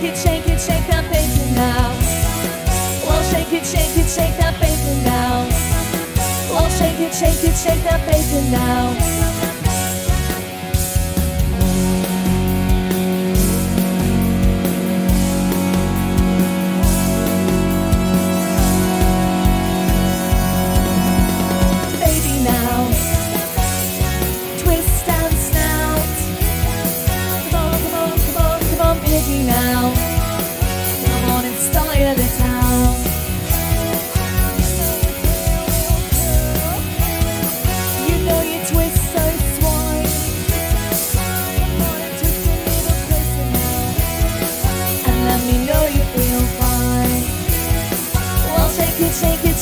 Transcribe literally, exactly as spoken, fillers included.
it, shake it, shake that baby now. Well, shake it, shake it, shake that baby now. Well, shake it, shake it, shake that baby now. Now, come on and style it out. You know you twist so swine. Come on and twist a little closer now, and let me know you feel fine. Well, shake it, shake it.